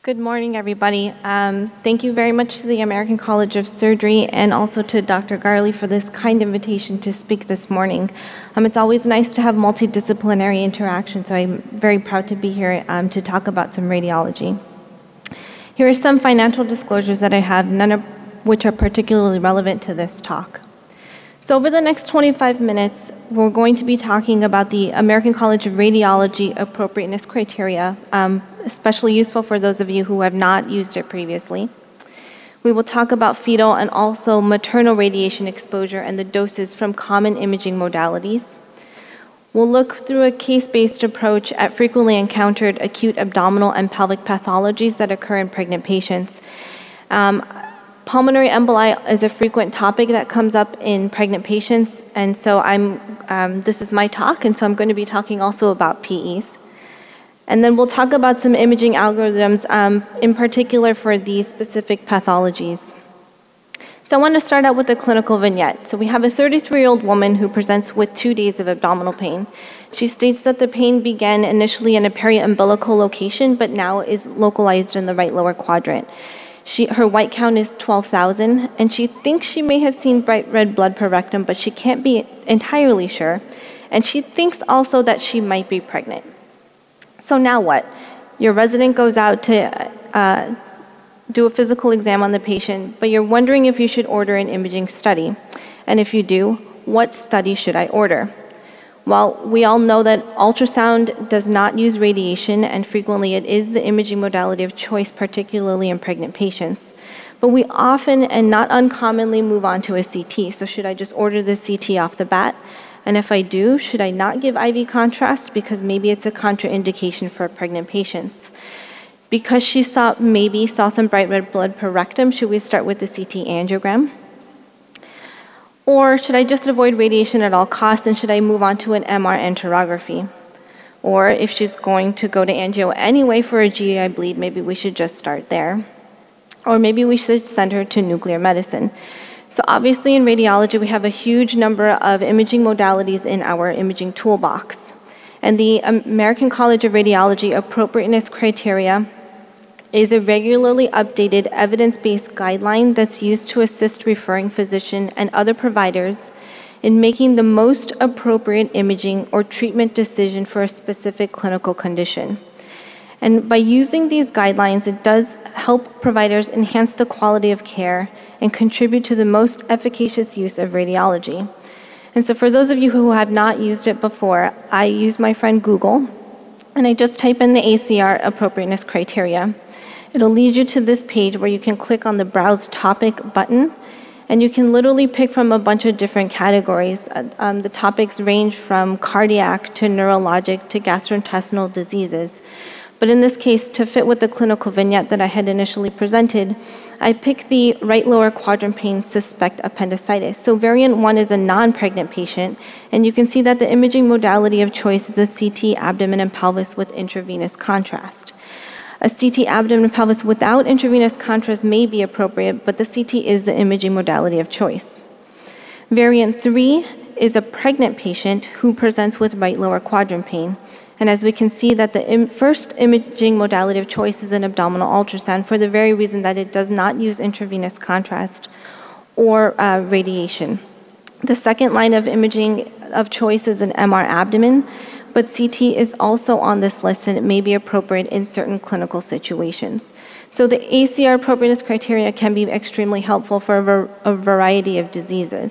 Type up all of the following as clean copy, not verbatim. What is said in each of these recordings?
Good morning, everybody. Thank you very much to the American College of Surgery and also to Dr. Garley for this kind invitation to speak this morning. It's always nice to have multidisciplinary interaction, so I'm very proud to be here to talk about some radiology. Here are some financial disclosures that I have, none of which are particularly relevant to this talk. So over the next 25 minutes, we're going to be talking about the American College of Radiology appropriateness criteria, especially useful for those of you who have not used it previously. We will talk about fetal and also maternal radiation exposure and the doses from common imaging modalities. We'll look through a case-based approach at frequently encountered acute abdominal and pelvic pathologies that occur in pregnant patients. Pulmonary emboli is a frequent topic that comes up in pregnant patients, and so this is my talk, and so I'm going to be talking also about PEs. And then we'll talk about some imaging algorithms, in particular for these specific pathologies. So I want to start out with a clinical vignette. So we have a 33-year-old woman who presents with 2 days of abdominal pain. She states that the pain began initially in a periumbilical location, but now is localized in the right lower quadrant. Her white count is 12,000, and she thinks she may have seen bright red blood per rectum, but she can't be entirely sure. And she thinks also that she might be pregnant. So now what? Your resident goes out to do a physical exam on the patient, but you're wondering if you should order an imaging study. And if you do, what study should I order? Well, we all know that ultrasound does not use radiation, and frequently it is the imaging modality of choice, particularly in pregnant patients. But we often and not uncommonly move on to a CT. So should I just order the CT off the bat? And if I do, should I not give IV contrast because maybe it's a contraindication for pregnant patients? Because she maybe saw some bright red blood per rectum, should we start with the CT angiogram? Or should I just avoid radiation at all costs, and should I move on to an MR enterography? Or if she's going to go to angio anyway for a GI bleed, maybe we should just start there. Or maybe we should send her to nuclear medicine. So obviously in radiology, we have a huge number of imaging modalities in our imaging toolbox. And the American College of Radiology appropriateness criteria is a regularly updated evidence-based guideline that's used to assist referring physician and other providers in making the most appropriate imaging or treatment decision for a specific clinical condition. And by using these guidelines, it does help providers enhance the quality of care and contribute to the most efficacious use of radiology. And so for those of you who have not used it before, I use my friend Google, and I just type in the ACR appropriateness criteria. It'll lead you to this page where you can click on the Browse Topic button, and you can literally pick from a bunch of different categories. The topics range from cardiac to neurologic to gastrointestinal diseases. But in this case, to fit with the clinical vignette that I had initially presented, I picked the right lower quadrant pain suspect appendicitis. So variant 1 is a non-pregnant patient, and you can see that the imaging modality of choice is a CT abdomen and pelvis with intravenous contrast. A CT abdomen and pelvis without intravenous contrast may be appropriate, but the CT is the imaging modality of choice. Variant 3 is a pregnant patient who presents with right lower quadrant pain. And as we can see that the first imaging modality of choice is an abdominal ultrasound for the very reason that it does not use intravenous contrast or radiation. The second line of imaging of choice is an MR abdomen, but CT is also on this list, and it may be appropriate in certain clinical situations. So the ACR appropriateness criteria can be extremely helpful for a variety of diseases.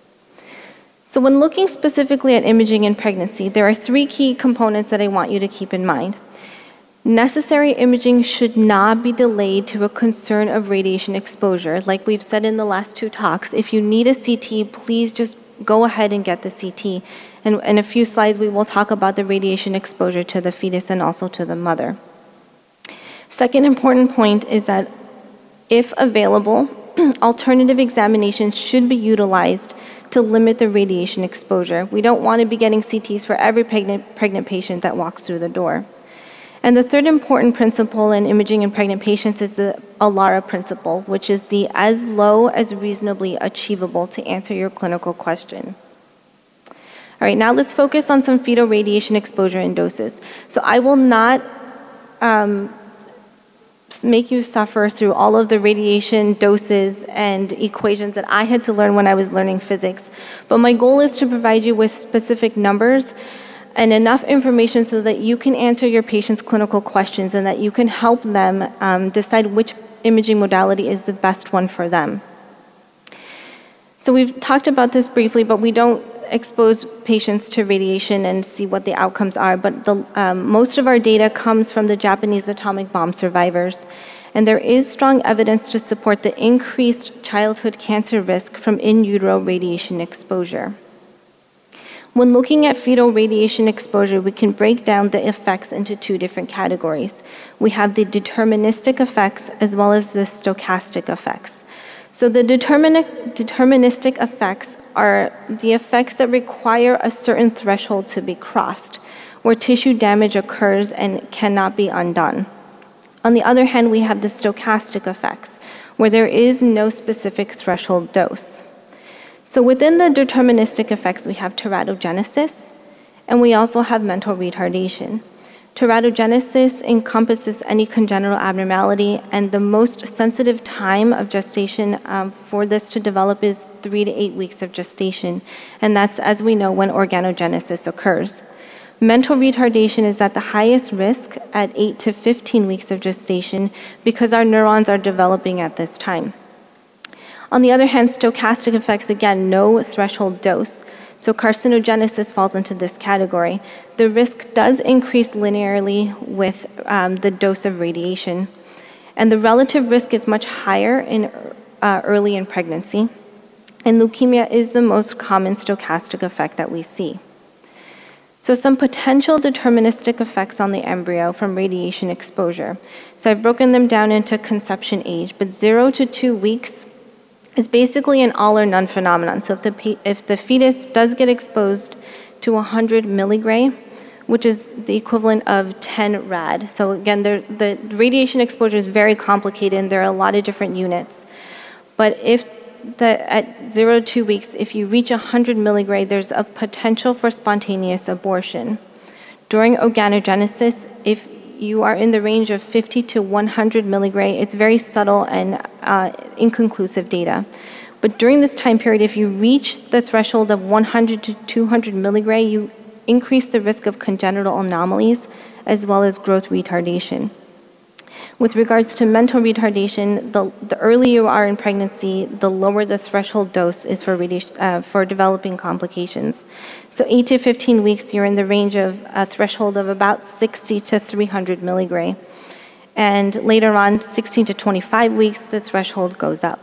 So when looking specifically at imaging in pregnancy, there are 3 key components that I want you to keep in mind. Necessary imaging should not be delayed to a concern of radiation exposure. Like we've said in the last 2 talks, if you need a CT, please just go ahead and get the CT. And in a few slides, we will talk about the radiation exposure to the fetus and also to the mother. Second important point is that if available, alternative examinations should be utilized to limit the radiation exposure. We don't want to be getting CTs for every pregnant patient that walks through the door. And the third important principle in imaging in pregnant patients is the ALARA principle, which is the as low as reasonably achievable to answer your clinical question. All right, now let's focus on some fetal radiation exposure and doses. So I will not make you suffer through all of the radiation doses and equations that I had to learn when I was learning physics. But my goal is to provide you with specific numbers and enough information so that you can answer your patient's clinical questions and that you can help them decide which imaging modality is the best one for them. So we've talked about this briefly, but we don't expose patients to radiation and see what the outcomes are. But most of our data comes from the Japanese atomic bomb survivors. And there is strong evidence to support the increased childhood cancer risk from in utero radiation exposure. When looking at fetal radiation exposure, we can break down the effects into two different categories. We have the deterministic effects as well as the stochastic effects. So the deterministic effects are the effects that require a certain threshold to be crossed, where tissue damage occurs and cannot be undone. On the other hand, we have the stochastic effects, where there is no specific threshold dose. So within the deterministic effects, we have teratogenesis, and we also have mental retardation. Teratogenesis encompasses any congenital abnormality, and the most sensitive time of gestation for this to develop is 3 to 8 weeks of gestation, and that's, as we know, when organogenesis occurs. Mental retardation is at the highest risk at 8 to 15 weeks of gestation because our neurons are developing at this time. On the other hand, stochastic effects, again, no threshold dose. So carcinogenesis falls into this category. The risk does increase linearly with the dose of radiation. And the relative risk is much higher in early in pregnancy. And leukemia is the most common stochastic effect that we see. So some potential deterministic effects on the embryo from radiation exposure. So I've broken them down into conception age, but 0 to 2 weeks is basically an all or none phenomenon. So if the fetus does get exposed to 100 milligray, which is the equivalent of 10 rad. So again, the radiation exposure is very complicated and there are a lot of different units. But if at 0 to 2 weeks, if you reach 100 milligray, there's a potential for spontaneous abortion. During organogenesis, if you are in the range of 50 to 100 milligray, it's very subtle and inconclusive data. But during this time period, if you reach the threshold of 100 to 200 milligray, you increase the risk of congenital anomalies as well as growth retardation. With regards to mental retardation, the earlier you are in pregnancy, the lower the threshold dose is for developing complications. So 8 to 15 weeks, you're in the range of a threshold of about 60 to 300 milligray. And later on, 16 to 25 weeks, the threshold goes up.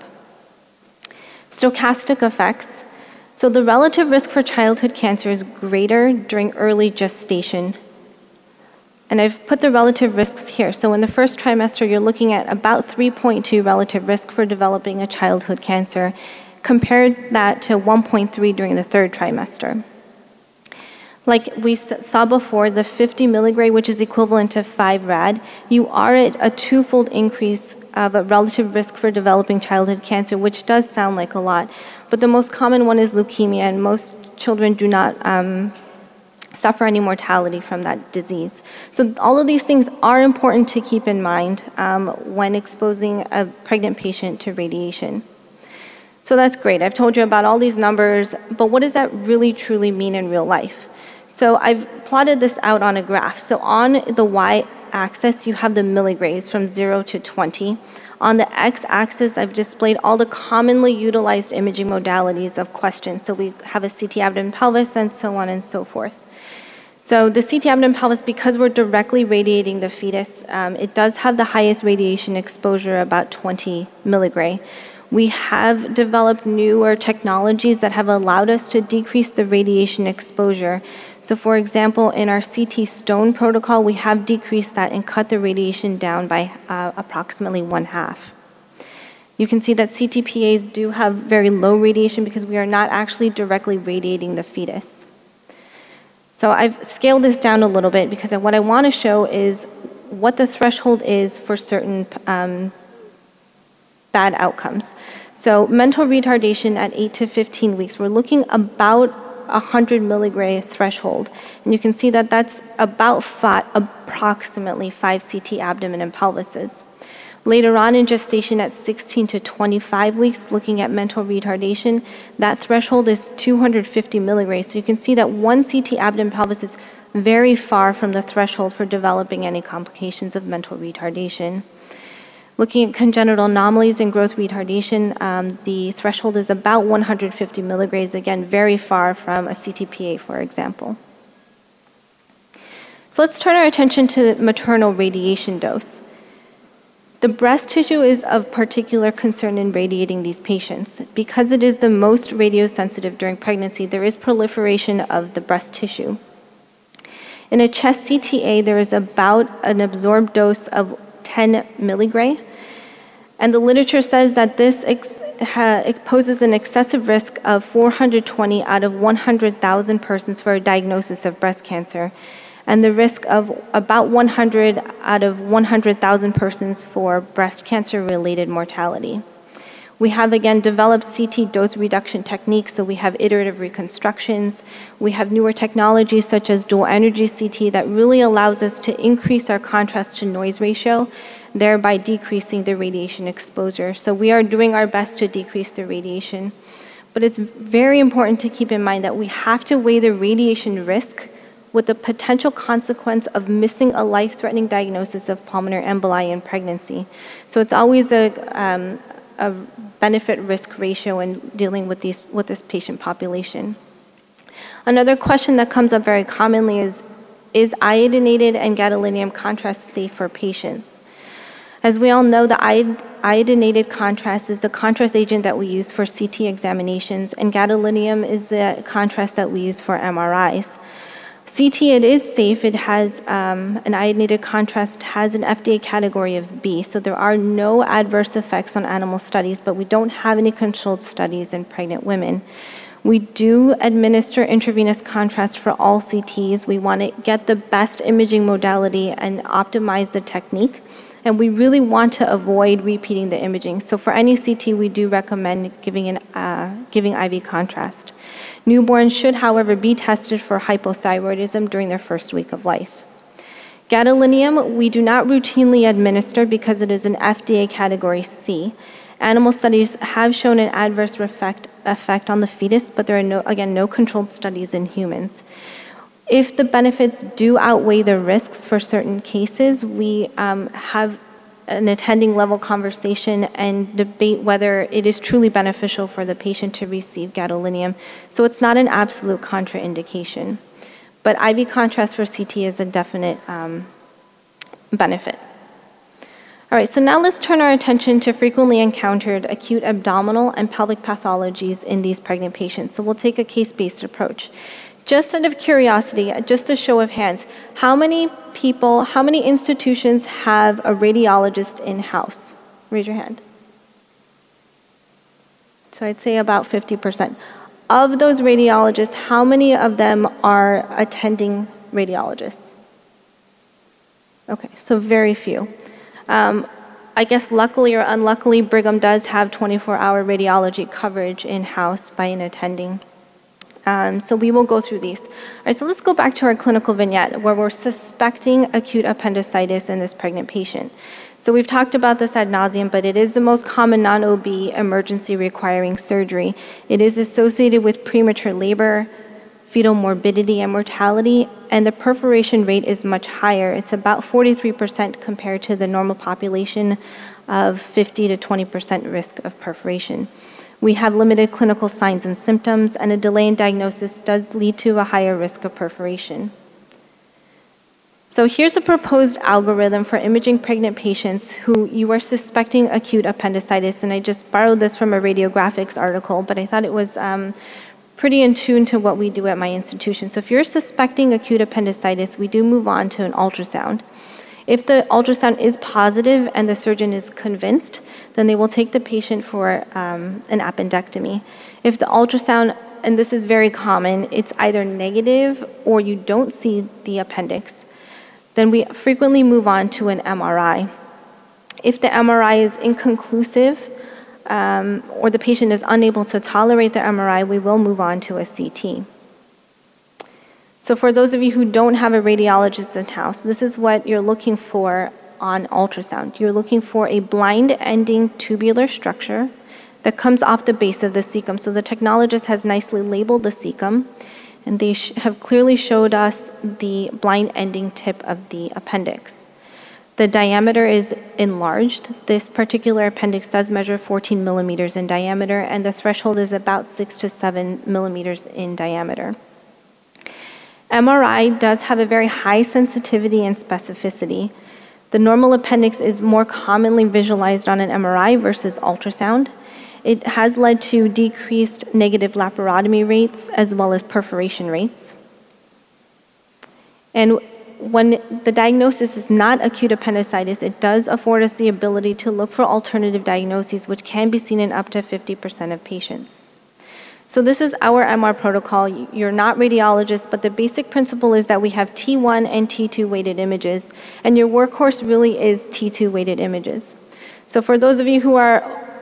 Stochastic effects. So the relative risk for childhood cancer is greater during early gestation. And I've put the relative risks here. So in the first trimester, you're looking at about 3.2 relative risk for developing a childhood cancer. Compared that to 1.3 during the third trimester. Like we saw before, the 50 milligray, which is equivalent to 5 rad, you are at a twofold increase of a relative risk for developing childhood cancer, which does sound like a lot. But the most common one is leukemia, and most children do not suffer any mortality from that disease. So all of these things are important to keep in mind when exposing a pregnant patient to radiation. So that's great. I've told you about all these numbers, but what does that really truly mean in real life? So I've plotted this out on a graph. So on the y-axis, you have the milligrays from 0 to 20. On the x-axis, I've displayed all the commonly utilized imaging modalities of question. So we have a CT abdomen pelvis and so on and so forth. So the CT abdomen pelvis, because we're directly radiating the fetus, it does have the highest radiation exposure, about 20 milligray. We have developed newer technologies that have allowed us to decrease the radiation exposure. So for example, in our CT stone protocol, we have decreased that and cut the radiation down by approximately 1/2. You can see that CTPAs do have very low radiation because we are not actually directly radiating the fetus. So I've scaled this down a little bit because what I want to show is what the threshold is for certain bad outcomes. So mental retardation at 8 to 15 weeks, we're looking about 100 milligray threshold. And you can see that that's about approximately 5 CT abdomen and pelvises. Later on in gestation at 16 to 25 weeks, looking at mental retardation, that threshold is 250 milligrays. So you can see that one CT abdomen pelvis is very far from the threshold for developing any complications of mental retardation. Looking at congenital anomalies and growth retardation, the threshold is about 150 milligrays, again, very far from a CTPA, for example. So let's turn our attention to maternal radiation dose. The breast tissue is of particular concern in radiating these patients. Because it is the most radiosensitive during pregnancy, there is proliferation of the breast tissue. In a chest CTA, there is about an absorbed dose of 10 milligray, and the literature says that this it poses an excessive risk of 420 out of 100,000 persons for a diagnosis of breast cancer, and the risk of about 100 out of 100,000 persons for breast cancer-related mortality. We have, again, developed CT dose reduction techniques, so we have iterative reconstructions. We have newer technologies such as dual energy CT that really allows us to increase our contrast to noise ratio, thereby decreasing the radiation exposure. So we are doing our best to decrease the radiation. But it's very important to keep in mind that we have to weigh the radiation risk with the potential consequence of missing a life-threatening diagnosis of pulmonary emboli in pregnancy. So it's always a benefit-risk ratio in dealing with this patient population. Another question that comes up very commonly is iodinated and gadolinium contrast safe for patients? As we all know, the iodinated contrast is the contrast agent that we use for CT examinations, and gadolinium is the contrast that we use for MRIs. CT, it is safe. It has an iodinated contrast, has an FDA category of B, so there are no adverse effects on animal studies, but we don't have any controlled studies in pregnant women. We do administer intravenous contrast for all CTs. We want to get the best imaging modality and optimize the technique, and we really want to avoid repeating the imaging. So for any CT, we do recommend giving IV contrast. Newborns should, however, be tested for hypothyroidism during their first week of life. Gadolinium, we do not routinely administer because it is an FDA category C. Animal studies have shown an adverse effect on the fetus, but there are no controlled studies in humans. If the benefits do outweigh the risks for certain cases, we have an attending level conversation and debate whether it is truly beneficial for the patient to receive gadolinium. So it's not an absolute contraindication. But IV contrast for CT is a definite benefit. All right, so now let's turn our attention to frequently encountered acute abdominal and pelvic pathologies in these pregnant patients. So we'll take a case-based approach. Just out of curiosity, just a show of hands, how many institutions have a radiologist in-house? Raise your hand. So I'd say about 50%. Of those radiologists, how many of them are attending radiologists? Okay, so very few. I guess luckily or unluckily, Brigham does have 24-hour radiology coverage in-house by an attending. So we will go through these. All right, so let's go back to our clinical vignette where we're suspecting acute appendicitis in this pregnant patient. So we've talked about this ad nauseum, but it is the most common non-OB emergency requiring surgery. It is associated with premature labor, fetal morbidity and mortality, and the perforation rate is much higher. It's about 43% compared to the normal population of 50 to 20% risk of perforation. We have limited clinical signs and symptoms, and a delay in diagnosis does lead to a higher risk of perforation. So here's a proposed algorithm for imaging pregnant patients who you are suspecting acute appendicitis, and I just borrowed this from a radiographics article, but I thought it was pretty in tune to what we do at my institution. So if you're suspecting acute appendicitis, we do move on to an ultrasound. If the ultrasound is positive and the surgeon is convinced, then they will take the patient for an appendectomy. If the ultrasound, and this is very common, it's either negative or you don't see the appendix, then we frequently move on to an MRI. If the MRI is inconclusive or the patient is unable to tolerate the MRI, we will move on to a CT. So for those of you who don't have a radiologist in-house, this is what you're looking for on ultrasound. You're looking for a blind-ending tubular structure that comes off the base of the cecum. So the technologist has nicely labeled the cecum, and they have clearly showed us the blind-ending tip of the appendix. The diameter is enlarged. This particular appendix does measure 14 millimeters in diameter, and the threshold is about 6 to 7 millimeters in diameter. MRI does have a very high sensitivity and specificity. The normal appendix is more commonly visualized on an MRI versus ultrasound. It has led to decreased negative laparotomy rates as well as perforation rates. And when the diagnosis is not acute appendicitis, it does afford us the ability to look for alternative diagnoses, which can be seen in up to 50% of patients. So this is our MR protocol. You're not radiologists, but the basic principle is that we have T1 and T2 weighted images, and your workhorse really is T2 weighted images. So for those of you who are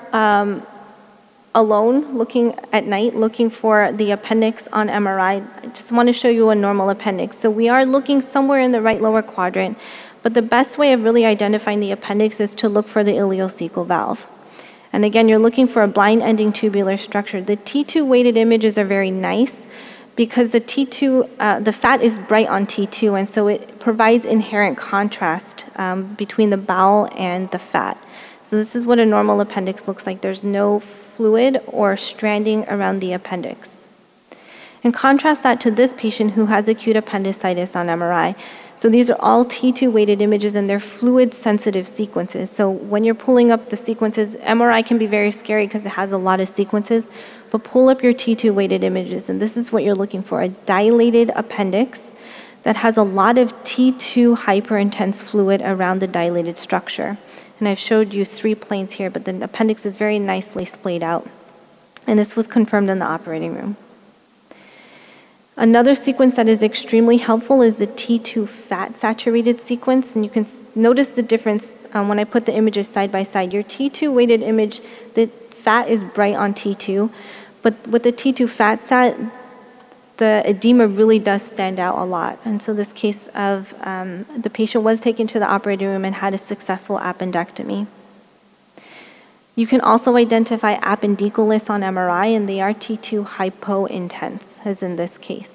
alone looking at night, looking for the appendix on MRI, I just want to show you a normal appendix. So we are looking somewhere in the right lower quadrant, but the best way of really identifying the appendix is to look for the ileocecal valve. And again, you're looking for a blind-ending tubular structure. The T2 weighted images are very nice because the T2, the fat is bright on T2, and so it provides inherent contrast between the bowel and the fat. So this is what a normal appendix looks like. There's no fluid or stranding around the appendix. And contrast that to this patient who has acute appendicitis on MRI. So these are all T2 weighted images, and they're fluid sensitive sequences. So when you're pulling up the sequences, MRI can be very scary because it has a lot of sequences, but pull up your T2 weighted images, and this is what you're looking for, a dilated appendix that has a lot of T2 hyperintense fluid around the dilated structure. And I've showed you 3 planes here, but the appendix is very nicely splayed out. And this was confirmed in the operating room. Another sequence that is extremely helpful is the T2 fat saturated sequence. And you can notice the difference when I put the images side by side. Your T2 weighted image, the fat is bright on T2, but with the T2 fat sat, the edema really does stand out a lot. And so this case of the patient was taken to the operating room and had a successful appendectomy. You can also identify appendiculis on MRI, and they are T2 hypointense, as in this case.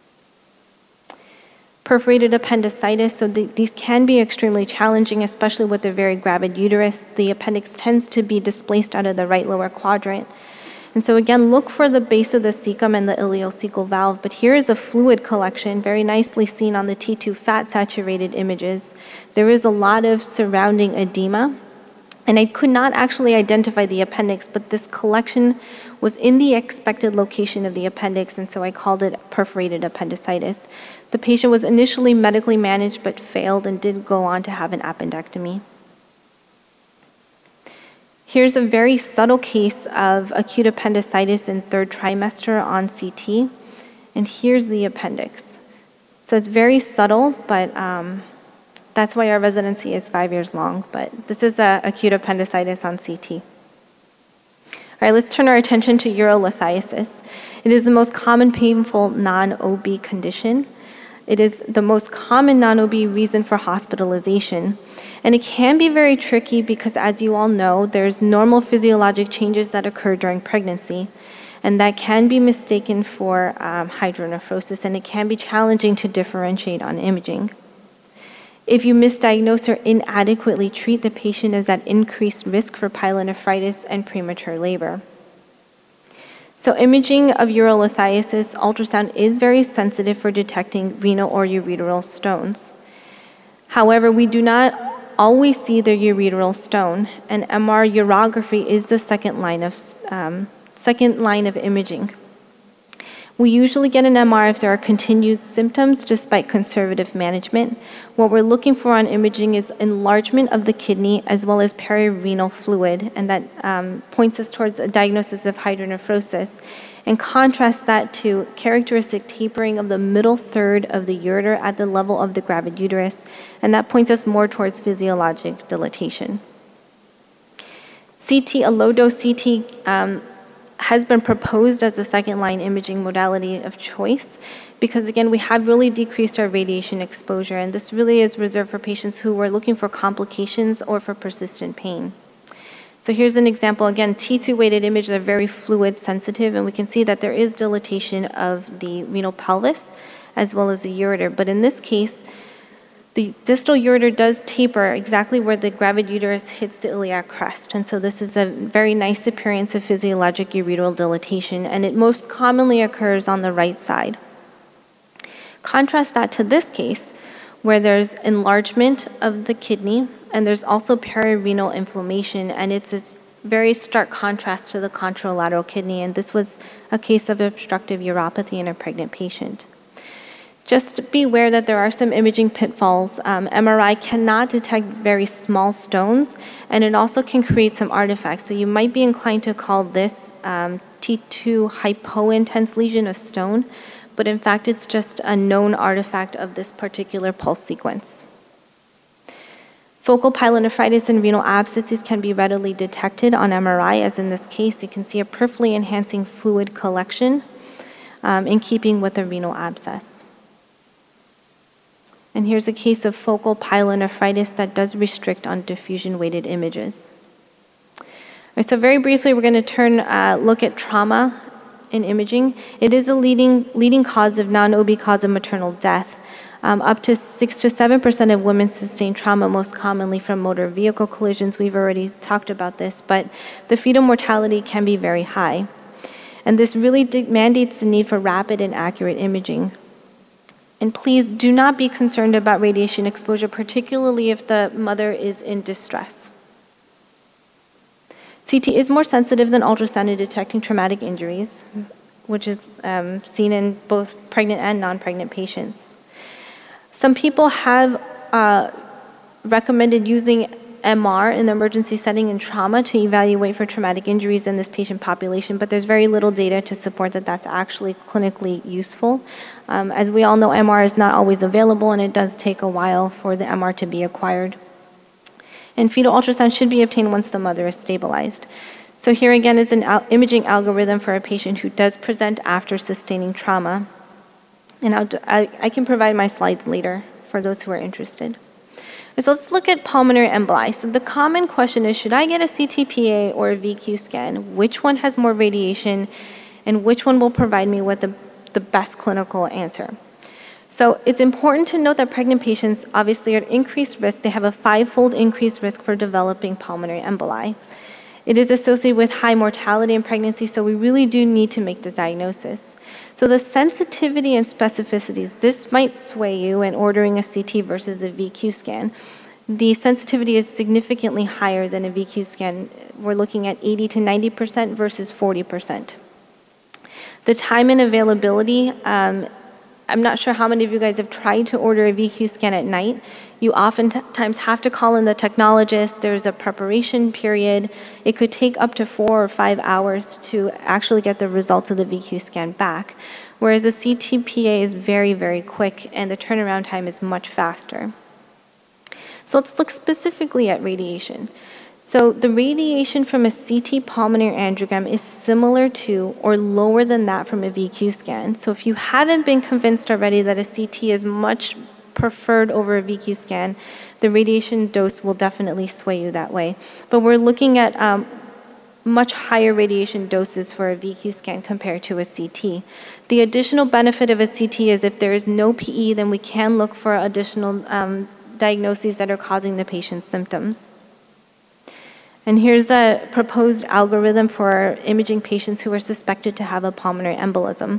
Perforated appendicitis, so these can be extremely challenging, especially with a very gravid uterus. The appendix tends to be displaced out of the right lower quadrant. And so again, look for the base of the cecum and the ileocecal valve, but here is a fluid collection, very nicely seen on the T2 fat saturated images. There is a lot of surrounding edema, and I could not actually identify the appendix, but this collection was in the expected location of the appendix, and so I called it perforated appendicitis. The patient was initially medically managed, but failed and did go on to have an appendectomy. Here's a very subtle case of acute appendicitis in 3rd trimester on CT, and here's the appendix. So it's very subtle, but that's why our residency is 5 years long, but this is acute appendicitis on CT. All right, let's turn our attention to urolithiasis. It is the most common painful non-OB condition. It is the most common non-OB reason for hospitalization. And it can be very tricky because, as you all know, there's normal physiologic changes that occur during pregnancy, and that can be mistaken for hydronephrosis, and it can be challenging to differentiate on imaging. If you misdiagnose or inadequately treat, the patient is at increased risk for pyelonephritis and premature labor. So imaging of urolithiasis, ultrasound is very sensitive for detecting renal or ureteral stones. However, we do not always see the ureteral stone, and MR urography is the second line of imaging. We usually get an MR if there are continued symptoms despite conservative management. What we're looking for on imaging is enlargement of the kidney as well as perirenal fluid, and that points us towards a diagnosis of hydronephrosis, and contrast that to characteristic tapering of the middle third of the ureter at the level of the gravid uterus, and that points us more towards physiologic dilatation. CT, a low-dose CT, has been proposed as a second-line imaging modality of choice because, again, we have really decreased our radiation exposure, and this really is reserved for patients who are looking for complications or for persistent pain. So here's an example. Again, T2 weighted images are very fluid sensitive, and we can see that there is dilatation of the renal pelvis as well as the ureter. But in this case, the distal ureter does taper exactly where the gravid uterus hits the iliac crest. And so this is a very nice appearance of physiologic ureteral dilatation, and it most commonly occurs on the right side. Contrast that to this case, where there's enlargement of the kidney, and there's also perirenal inflammation, and it's a very stark contrast to the contralateral kidney, and this was a case of obstructive uropathy in a pregnant patient. Just be aware that there are some imaging pitfalls. MRI cannot detect very small stones, and it also can create some artifacts. So you might be inclined to call this T2 hypointense lesion a stone, but in fact it's just a known artifact of this particular pulse sequence. Focal pyelonephritis and renal abscesses can be readily detected on MRI, as in this case you can see a peripherally enhancing fluid collection in keeping with a renal abscess. And here's a case of focal pyelonephritis that does restrict on diffusion-weighted images. All right, so very briefly, we're going to look at trauma in imaging. It is a leading cause of non-OB cause of maternal death. Up to 6 to 7% of women sustain trauma, most commonly from motor vehicle collisions. We've already talked about this, but the fetal mortality can be very high. And this really mandates the need for rapid and accurate imaging. And please do not be concerned about radiation exposure, particularly if the mother is in distress. CT is more sensitive than ultrasound in detecting traumatic injuries, which is seen in both pregnant and non-pregnant patients. Some people have recommended using MR in the emergency setting in trauma to evaluate for traumatic injuries in this patient population, but there's very little data to support that that's actually clinically useful. As we all know, MR is not always available, and it does take a while for the MR to be acquired. And fetal ultrasound should be obtained once the mother is stabilized. So here again is an imaging algorithm for a patient who does present after sustaining trauma. And I can provide my slides later for those who are interested. So let's look at pulmonary emboli. So the common question is, should I get a CTPA or a VQ scan? Which one has more radiation, and which one will provide me with the best clinical answer? So it's important to note that pregnant patients obviously are at increased risk. They have a 5-fold increased risk for developing pulmonary emboli. It is associated with high mortality in pregnancy, so we really do need to make the diagnosis. So the sensitivity and specificities, this might sway you in ordering a CT versus a VQ scan. The sensitivity is significantly higher than a VQ scan. We're looking at 80 to 90% versus 40%. The time and availability, I'm not sure how many of you guys have tried to order a VQ scan at night. You oftentimes have to call in the technologist. There's a preparation period. It could take up to 4 or 5 hours to actually get the results of the VQ scan back, whereas a CTPA is very, very quick, and the turnaround time is much faster. So let's look specifically at radiation. So the radiation from a CT pulmonary angiogram is similar to or lower than that from a VQ scan. So if you haven't been convinced already that a CT is much preferred over a VQ scan, the radiation dose will definitely sway you that way. But we're looking at much higher radiation doses for a VQ scan compared to a CT. The additional benefit of a CT is if there is no PE, then we can look for additional diagnoses that are causing the patient's symptoms. And here's a proposed algorithm for imaging patients who are suspected to have a pulmonary embolism.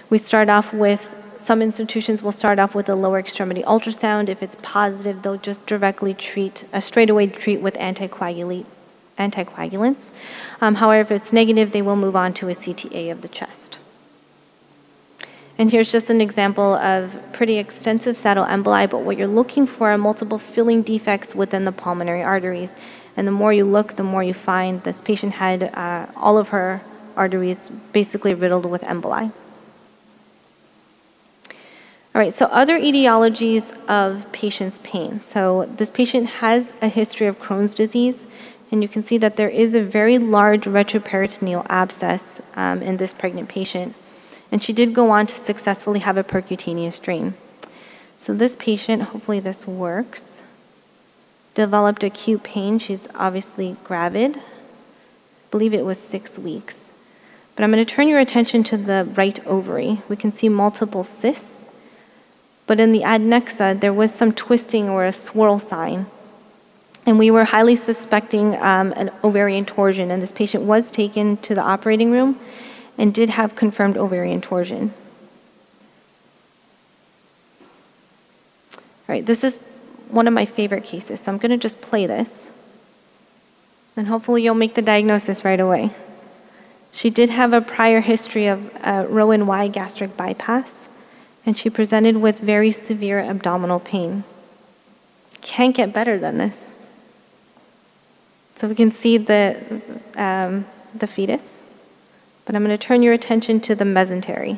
Some institutions will start off with a lower extremity ultrasound. If it's positive, they'll just directly straightaway treat with anticoagulants. However, if it's negative, they will move on to a CTA of the chest. And here's just an example of pretty extensive saddle emboli, but what you're looking for are multiple filling defects within the pulmonary arteries. And the more you look, the more you find this patient had all of her arteries basically riddled with emboli. All right, so other etiologies of patient's pain. So this patient has a history of Crohn's disease, And you can see that there is a very large retroperitoneal abscess in this pregnant patient. And she did go on to successfully have a percutaneous drain. So this patient, hopefully this works, developed acute pain. She's obviously gravid. I believe it was 6 weeks. But I'm going to turn your attention to the right ovary. We can see multiple cysts. But in the adnexa, there was some twisting or a swirl sign. And we were highly suspecting an ovarian torsion. And this patient was taken to the operating room and did have confirmed ovarian torsion. All right, this is one of my favorite cases, so I'm going to just play this. And hopefully you'll make the diagnosis right away. She did have a prior history of Roux-en-Y gastric bypass, and she presented with very severe abdominal pain. Can't get better than this. So we can see the fetus, but I'm going to turn your attention to the mesentery.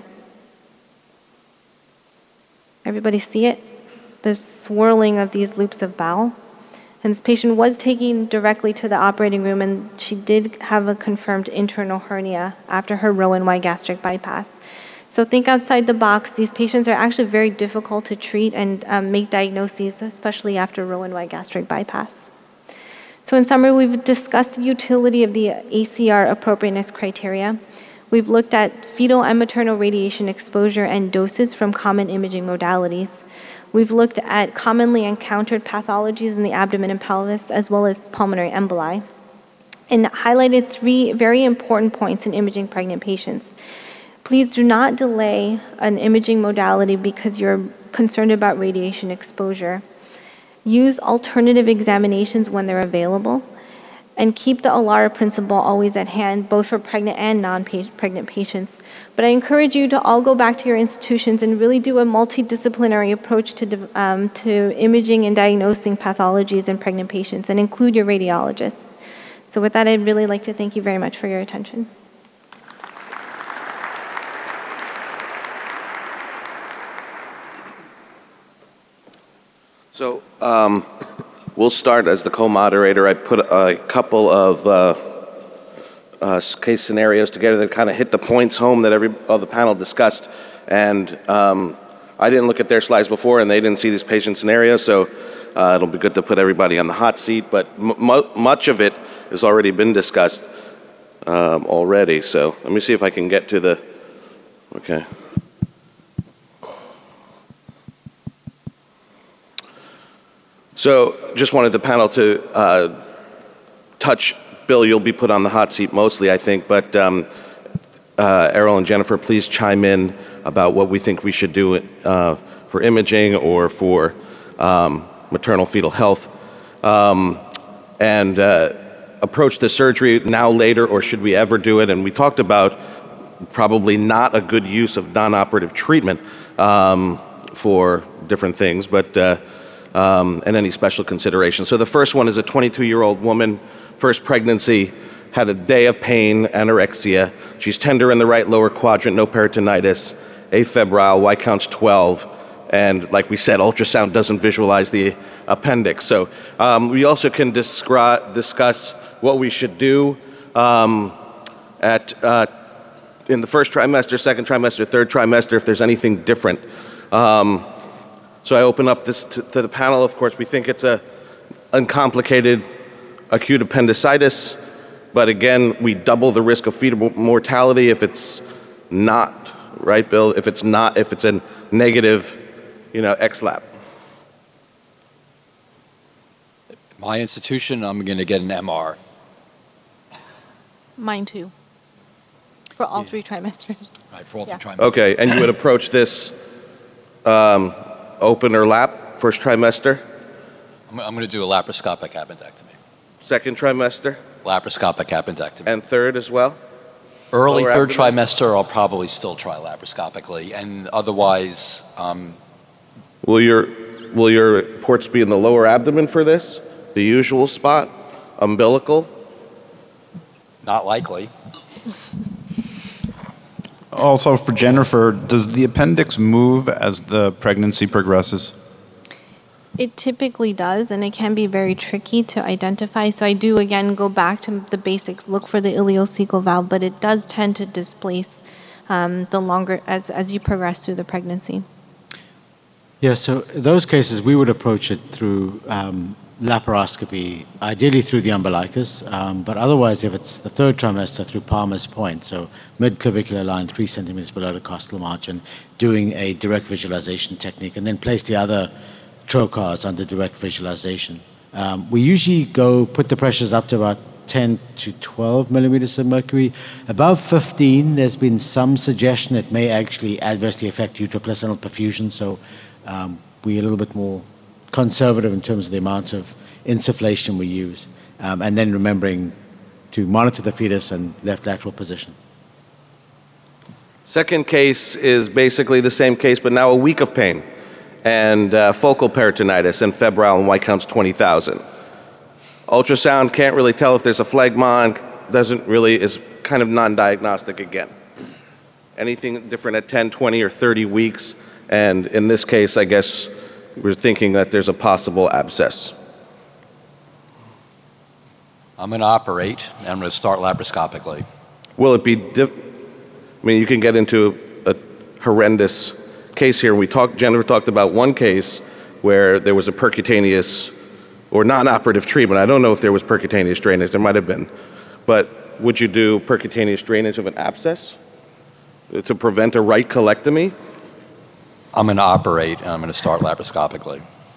Everybody see it? The swirling of these loops of bowel. And this patient was taken directly to the operating room, and she did have a confirmed internal hernia after her Roux-en-Y gastric bypass. So think outside the box. These patients are actually very difficult to treat and make diagnoses, especially after Roux-en-Y gastric bypass. So in summary, we've discussed the utility of the ACR appropriateness criteria. We've looked at fetal and maternal radiation exposure and doses from common imaging modalities. We've looked at commonly encountered pathologies in the abdomen and pelvis, as well as pulmonary emboli, and highlighted 3 very important points in imaging pregnant patients. Please do not delay an imaging modality because you're concerned about radiation exposure. Use alternative examinations when they're available, and keep the ALARA principle always at hand, both for pregnant and non-pregnant patients. But I encourage you to all go back to your institutions and really do a multidisciplinary approach to imaging and diagnosing pathologies in pregnant patients, and include your radiologist. So with that, I'd really like to thank you very much for your attention. So we'll start as the co-moderator. I put a couple of case scenarios together that kind of hit the points home that the panel discussed. And I didn't look at their slides before, and they didn't see these patient scenarios, so it'll be good to put everybody on the hot seat. But much of it has already been discussed already. So let me see if I can get to the, okay. So just wanted the panel to touch, Bill, you'll be put on the hot seat mostly, I think, but Errol and Jennifer, please chime in about what we think we should do for imaging or for maternal fetal health, and approach the surgery now, later, or should we ever do it? And we talked about probably not a good use of non-operative treatment for different things, but and any special consideration. So the first one is a 22-year-old woman, first pregnancy, had a day of pain, anorexia. She's tender in the right lower quadrant, no peritonitis, afebrile, Y count's 12, and like we said, ultrasound doesn't visualize the appendix. So we also can discuss what we should do in the first trimester, second trimester, third trimester, if there's anything different. So I open up this to the panel. Of course, we think it's a uncomplicated acute appendicitis, but again, we double the risk of fetal mortality if it's not, right, Bill? If it's a negative, XLAP. My institution, I'm going to get an MR. Mine too. For all 3 trimesters. Right, for all 3 trimesters. Okay, and you would approach this open or lap, first trimester? I'm going to do a laparoscopic appendectomy. Second trimester? Laparoscopic appendectomy. And third as well? Early Lower third abdomen? trimester, I'll probably still try laparoscopically, and otherwise, Will your ports be in the lower abdomen for this? The usual spot? Umbilical? not likely. Also for Jennifer, does the appendix move as the pregnancy progresses? It typically does, and it can be very tricky to identify. So I do, again, go back to the basics, look for the ileocecal valve, but it does tend to displace the longer as you progress through the pregnancy. Yeah, so in those cases, we would approach it through laparoscopy, ideally through the umbilicus, but otherwise, if it's the third trimester, through Palmer's point, so mid-clavicular line, 3 centimeters below the costal margin, doing a direct visualization technique, and then place the other trocars under direct visualization. We usually put the pressures up to about 10 to 12 millimeters of mercury. Above 15, there's been some suggestion it may actually adversely affect uteroplacental perfusion, so we're a little bit more conservative in terms of the amount of insufflation we use. And then remembering to monitor the fetus and left lateral position. Second case is basically the same case, but now a week of pain and focal peritonitis and febrile and white counts 20,000. Ultrasound can't really tell if there's a phlegmon, is kind of non-diagnostic again. Anything different at 10, 20, or 30 weeks, and in this case, I guess we're thinking that there's a possible abscess. I'm going to operate, and I'm going to start laparoscopically. Will it be, you can get into a horrendous case here. Jennifer talked about one case where there was a percutaneous or non-operative treatment. I don't know if there was percutaneous drainage. There might have been. But would you do percutaneous drainage of an abscess to prevent a right colectomy? I'm going to operate, and I'm going to start laparoscopically.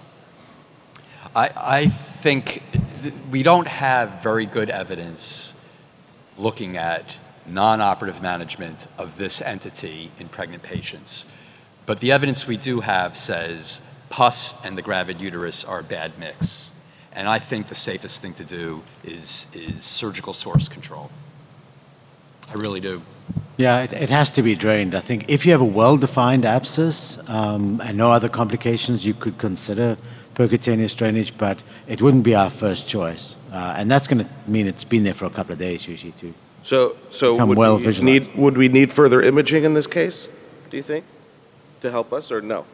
I think we don't have very good evidence looking at non-operative management of this entity in pregnant patients. But the evidence we do have says pus and the gravid uterus are a bad mix. And I think the safest thing to do is surgical source control. I really do. Yeah, it has to be drained. I think if you have a well-defined abscess and no other complications, you could consider percutaneous drainage, but it wouldn't be our first choice. And that's going to mean it's been there for a couple of days usually too. So well visualized. would we need further imaging in this case, do you think, to help us, or no?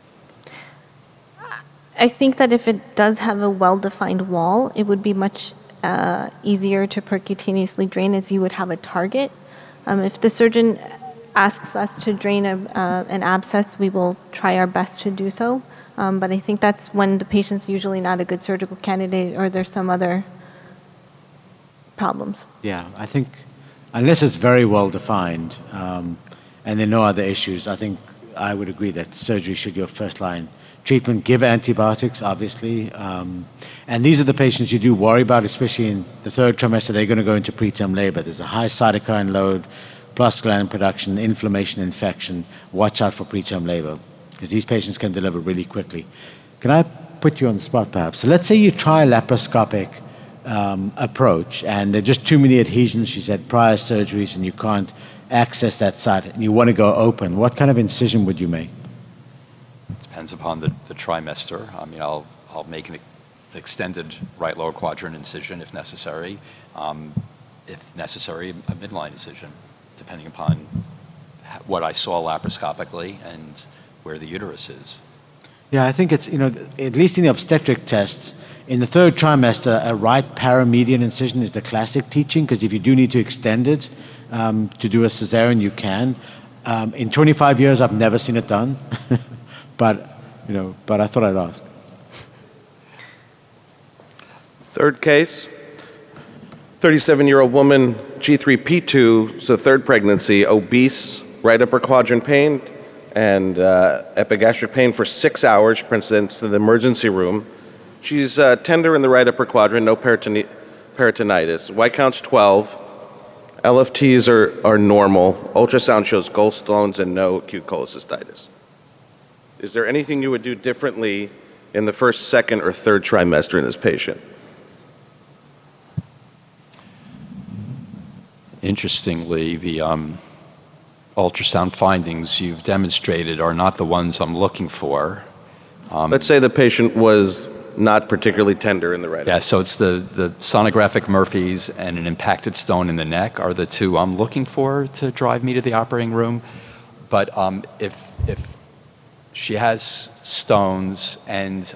I think that if it does have a well-defined wall, it would be much easier to percutaneously drain, as you would have a target. If the surgeon asks us to drain an abscess, we will try our best to do so. But I think that's when the patient's usually not a good surgical candidate or there's some other problems. Yeah, I think unless it's very well defined and there are no other issues, I think I would agree that surgery should be your first line treatment. Give antibiotics, obviously. And these are the patients you do worry about, especially in the third trimester. They're going to go into preterm labor. There's a high cytokine load, prostaglandin production, inflammation, infection. Watch out for preterm labor because these patients can deliver really quickly. Can I put you on the spot, perhaps? So let's say you try a laparoscopic approach and there are just too many adhesions. She's had prior surgeries and you can't access that site and you want to go open. What kind of incision would you make? Depends upon the trimester. I mean, I'll make an extended right lower quadrant incision if necessary. If necessary, a midline incision, depending upon what I saw laparoscopically and where the uterus is. Yeah, I think it's, at least in the obstetric tests, in the third trimester, a right paramedian incision is the classic teaching, because if you do need to extend it to do a cesarean, you can. In 25 years, I've never seen it done, but I thought I'd ask. Third case, 37-year-old woman, G3P2, so third pregnancy, obese, right upper quadrant pain, and epigastric pain for 6 hours. She presents to the emergency room. She's tender in the right upper quadrant, no peritonitis. White count's 12. LFTs are normal. Ultrasound shows gallstones and no acute cholecystitis. Is there anything you would do differently in the first, second, or third trimester in this patient? Interestingly, the ultrasound findings you've demonstrated are not the ones I'm looking for. Let's say the patient was not particularly tender in the right. Yeah, so it's the sonographic Murphy's and an impacted stone in the neck are the two I'm looking for to drive me to the operating room. But if she has stones and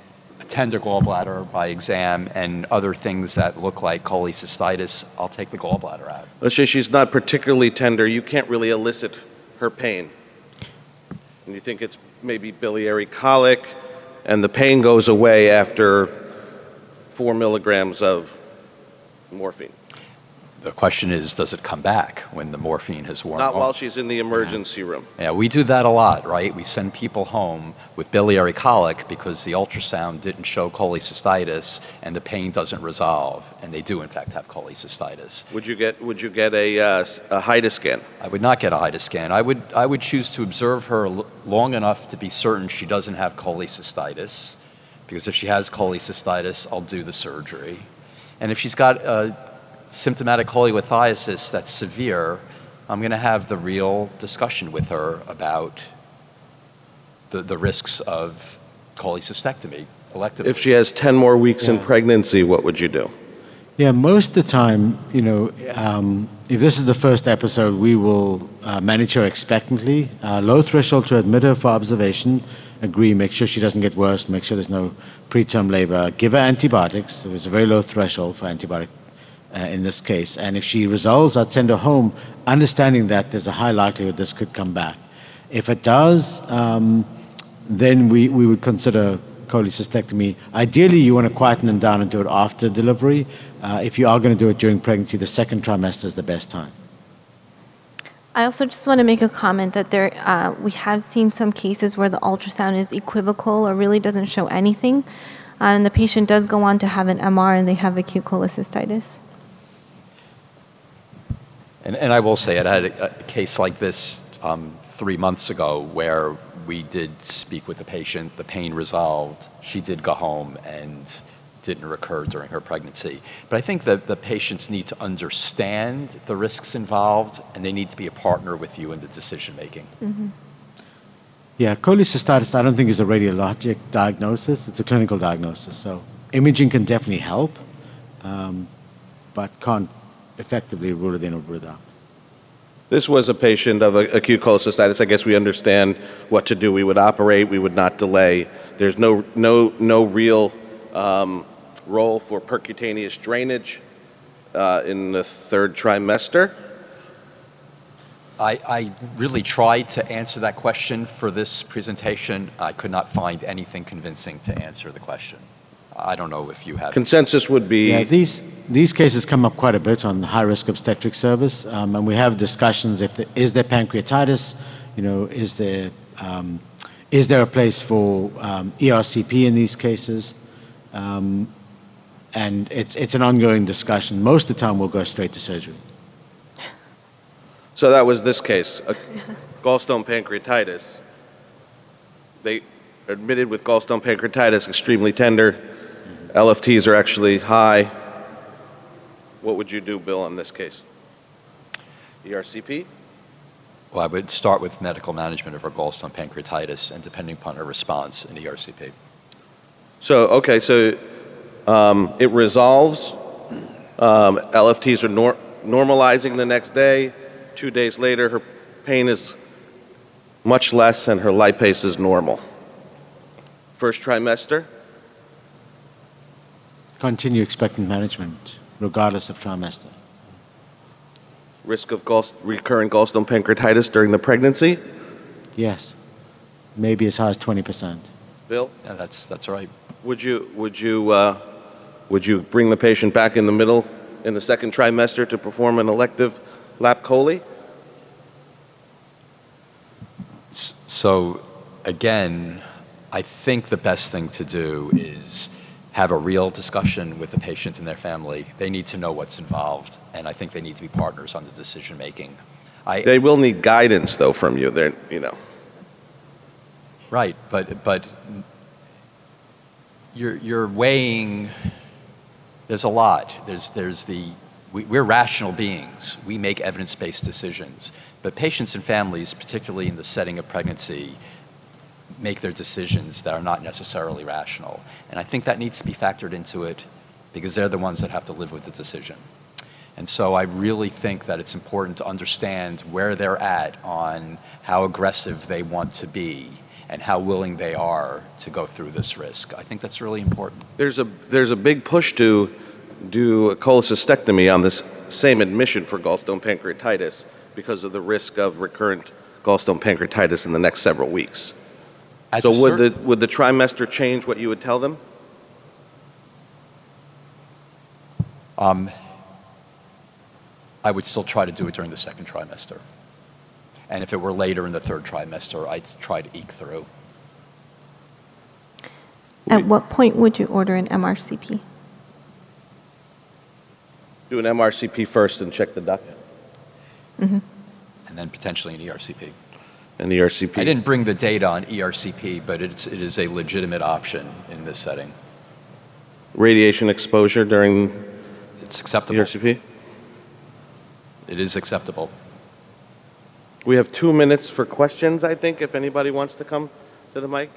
tender gallbladder by exam and other things that look like cholecystitis, I'll take the gallbladder out. Let's say she's not particularly tender. You can't really elicit her pain. And you think it's maybe biliary colic, and the pain goes away after 4 milligrams of morphine. The question is, does it come back when the morphine has worn Not off? while she's in the emergency room. Yeah, we do that a lot, right? We send people home with biliary colic because the ultrasound didn't show cholecystitis and the pain doesn't resolve, and they do in fact have cholecystitis. Would you get a HIDA scan? I would not get a HIDA scan. I would choose to observe her long enough to be certain she doesn't have cholecystitis, because if she has cholecystitis, I'll do the surgery. And if she's got symptomatic cholelithiasis that's severe, I'm going to have the real discussion with her about the risks of cholecystectomy electively. If she has 10 more weeks in pregnancy, what would you do? Yeah, most of the time, if this is the first episode, we will manage her expectantly. Low threshold to admit her for observation, agree, make sure she doesn't get worse, make sure there's no preterm labor, give her antibiotics. There was a very low threshold for antibiotic in this case. And if she resolves, I'd send her home, understanding that there's a high likelihood this could come back. If it does, then we would consider cholecystectomy. Ideally, you want to quieten them down and do it after delivery. If you are going to do it during pregnancy, the second trimester is the best time. I also just want to make a comment that we have seen some cases where the ultrasound is equivocal or really doesn't show anything, and the patient does go on to have an MR and they have acute cholecystitis. And I will say, I had a case like this 3 months ago where we did speak with the patient, the pain resolved, she did go home and didn't recur during her pregnancy. But I think that the patients need to understand the risks involved, and they need to be a partner with you in the decision making. Mm-hmm. Yeah, cholecystitis I don't think is a radiologic diagnosis, it's a clinical diagnosis. So imaging can definitely help, but can't effectively rule it in or rule it out. This was a patient of acute cholecystitis. I guess we understand what to do. We would operate. We would not delay. There's no real role for percutaneous drainage in the third trimester. I really tried to answer that question for this presentation. I could not find anything convincing to answer the question. I don't know if you have. Consensus would be. Yeah, these cases come up quite a bit on high-risk obstetric service, and we have discussions is there pancreatitis, is there a place for ERCP in these cases, and it's an ongoing discussion. Most of the time we'll go straight to surgery. So that was this case, gallstone pancreatitis. They admitted with gallstone pancreatitis, extremely tender. LFTs are actually high. What would you do, Bill, in this case? ERCP? Well, I would start with medical management of her gallstone pancreatitis, and depending upon her response, an ERCP. So, okay, so it resolves. LFTs are normalizing the next day. 2 days later, her pain is much less and her lipase is normal. First trimester? Continue expectant management, regardless of trimester. Risk of recurrent gallstone pancreatitis during the pregnancy? Yes, maybe as high as 20%. Bill? Yeah, that's right. Would you bring the patient back in the middle in the second trimester to perform an elective lap chole? So again, I think the best thing to do is have a real discussion with the patient and their family. They need to know what's involved, and I think they need to be partners on the decision making. They will need guidance, though, from you. Right, but you're weighing. There's a lot. We're rational beings. We make evidence-based decisions, but patients and families, particularly in the setting of pregnancy, make their decisions that are not necessarily rational. And I think that needs to be factored into it because they're the ones that have to live with the decision. And so I really think that it's important to understand where they're at on how aggressive they want to be and how willing they are to go through this risk. I think that's really important. There's a big push to do a cholecystectomy on this same admission for gallstone pancreatitis because of the risk of recurrent gallstone pancreatitis in the next several weeks. So would the trimester change what you would tell them? I would still try to do it during the second trimester. And if it were later in the third trimester, I'd try to eke through. At what point would you order an MRCP? Do an MRCP first and check the duct And then potentially an ERCP. and the ERCP. I didn't bring the data on ERCP, but it is a legitimate option in this setting. Radiation exposure during It's acceptable. ERCP. It is acceptable. We have 2 minutes for questions, I think, if anybody wants to come to the mic.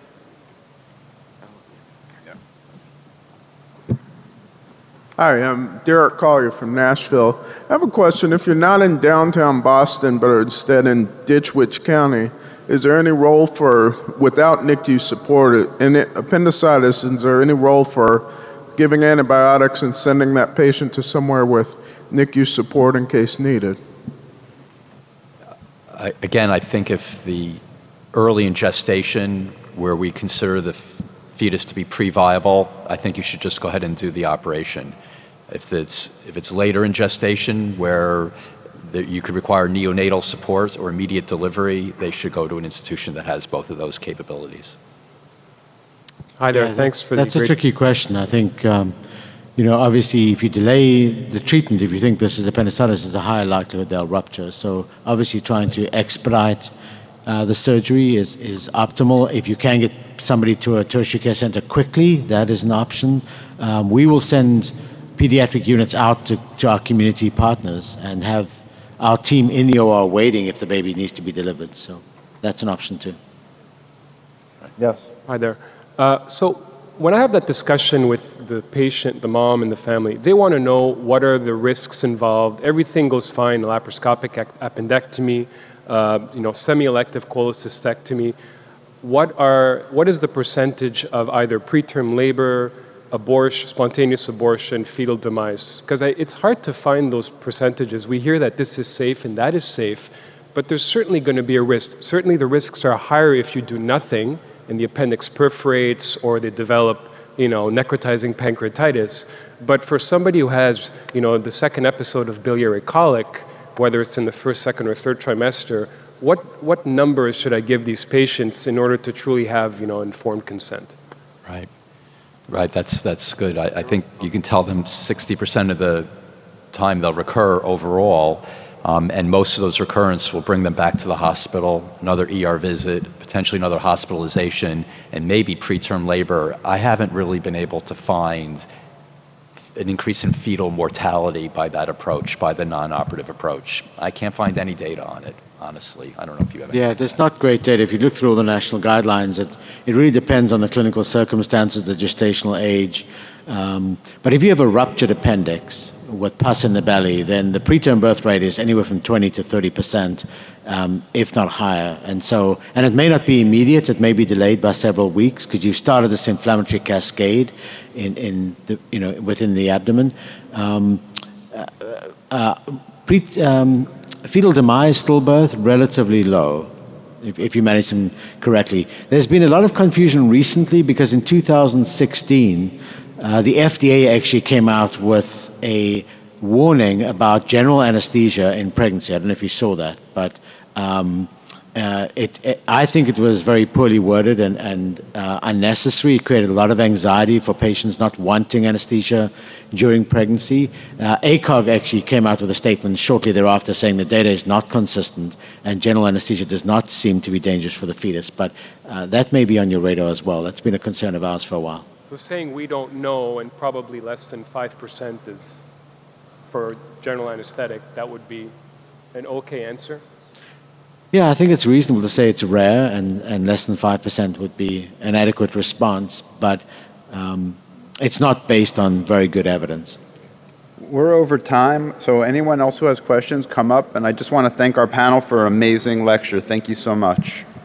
Hi, I'm Derek Collier from Nashville. I have a question. If you're not in downtown Boston, but are instead in Ditchwich County, is there any role for, without NICU support, in appendicitis, is there any role for giving antibiotics and sending that patient to somewhere with NICU support in case needed? Again, I think if the early in gestation, where we consider the fetus to be pre-viable, I think you should just go ahead and do the operation. If it's later in gestation, where you could require neonatal support or immediate delivery, they should go to an institution that has both of those capabilities. Hi there. Yeah, Thanks for that's the a great... tricky question. I think, obviously, if you delay the treatment, if you think this is appendicitis, there's a higher likelihood they'll rupture. So obviously trying to expedite the surgery is optimal. If you can get somebody to a tertiary care center quickly, that is an option. We will send pediatric units out to our community partners and have our team in the OR waiting if the baby needs to be delivered. So that's an option too. Yes. Hi there. So when I have that discussion with the patient, the mom, and the family, they want to know what are the risks involved. Everything goes fine, laparoscopic appendectomy, semi-elective cholecystectomy. What is the percentage of either preterm labor, abortion, spontaneous abortion, fetal demise? Because it's hard to find those percentages. We hear that this is safe and that is safe, but there's certainly going to be a risk. Certainly the risks are higher if you do nothing and the appendix perforates or they develop, necrotizing pancreatitis. But for somebody who has, the second episode of biliary colic, whether it's in the first, second, or third trimester, what numbers should I give these patients in order to truly have, informed consent? Right, that's good. I think you can tell them 60% of the time they'll recur overall, and most of those recurrences will bring them back to the hospital, another ER visit, potentially another hospitalization, and maybe preterm labor. I haven't really been able to find an increase in fetal mortality by that approach, by the non-operative approach. I can't find any data on it, honestly. I don't know if you have any. Yeah, there's not great data. If you look through all the national guidelines, it really depends on the clinical circumstances, the gestational age. But if you have a ruptured appendix with pus in the belly, then the preterm birth rate is anywhere from 20 to 30%, if not higher. And it may not be immediate. It may be delayed by several weeks because you've started this inflammatory cascade within the abdomen. Fetal demise stillbirth, relatively low, if you manage them correctly. There's been a lot of confusion recently because in 2016, the FDA actually came out with a warning about general anesthesia in pregnancy. I don't know if you saw that, but I think it was very poorly worded and unnecessary. It created a lot of anxiety for patients not wanting anesthesia during pregnancy. ACOG actually came out with a statement shortly thereafter saying the data is not consistent and general anesthesia does not seem to be dangerous for the fetus. But that may be on your radar as well. That's been a concern of ours for a while. So saying we don't know and probably less than 5% is for general anesthetic, that would be an okay answer? Yeah, I think it's reasonable to say it's rare and less than 5% would be an adequate response, but it's not based on very good evidence. We're over time, so anyone else who has questions, come up. And I just want to thank our panel for an amazing lecture. Thank you so much.